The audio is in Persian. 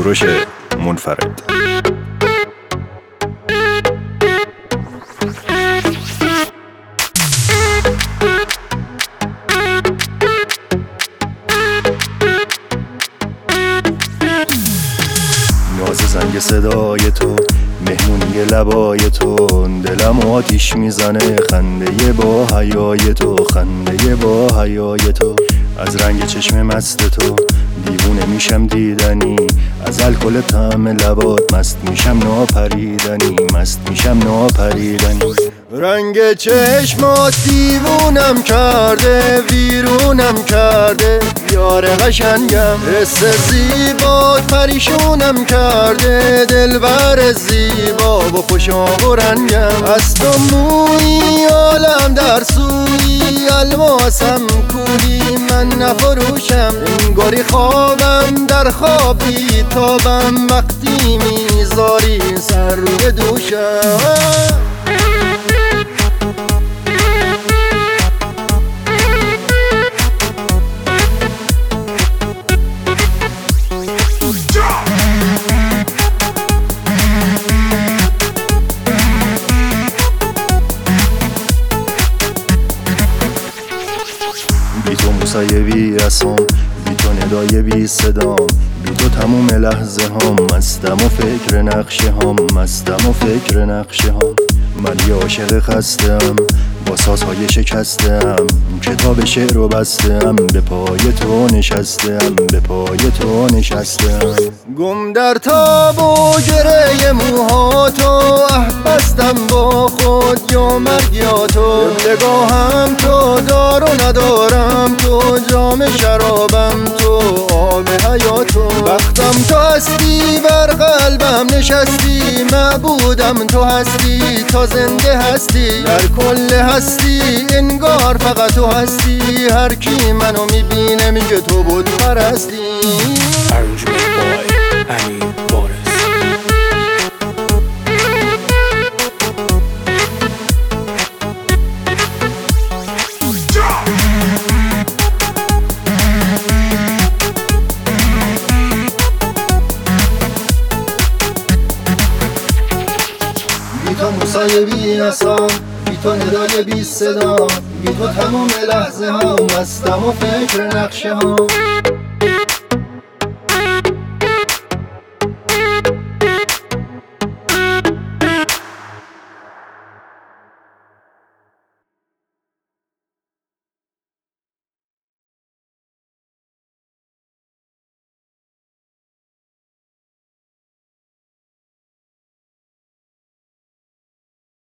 کوروش منفرد. ناز زنگ صدای تو، مهمونی لبای تو، دلم آتیش میزنه خنده با حیای تو، خنده با حیای تو. از رنگ چشم مست تو دیوونه میشم دیدنی، از الکل طعم لبات مست میشم ناپریدنی، مست میشم ناپریدنی. رنگ چشمات دیوونم کرده، ویرونم کرده یار قشنگم. حس زیبات پریشونم کرده، دلبر زیبا و خوش و رنگم. از تو مویی عالم در سوی، الماسم کولی من نفروشم. انگاری خوابم در خوابی تابم، وقتی میذاری سر روی دوشم. بی تو موسیوی رسام، بی تو ندای بی صدام، بی تو تموم لحظه هام. مستم و فکر نقشه هام، مستم و فکر نقشه هام. من یه عاشق خستم با سازهای شکستم، کتاب شعر رو بستم، به پای تو نشستم، به پای تو نشستم. گم در تاب و گره موهاتو، بستم با خود یا مرگ یا تو. نگاهم تو دار و ندارم تو، جام شرابم تو، آب حیاتو. وقتم تو هستی بر قلبم نشستی، معبودم تو هستی تا زنده هستی. در کل هستی انگار فقط تو هستی، هر کی منو میبینه میگه تو بود پرستی. بی تو موسای بی اصام، بی تو ندای بی صدا، بی تو تمام لحظه ها. مستم و فکر نقشه ها.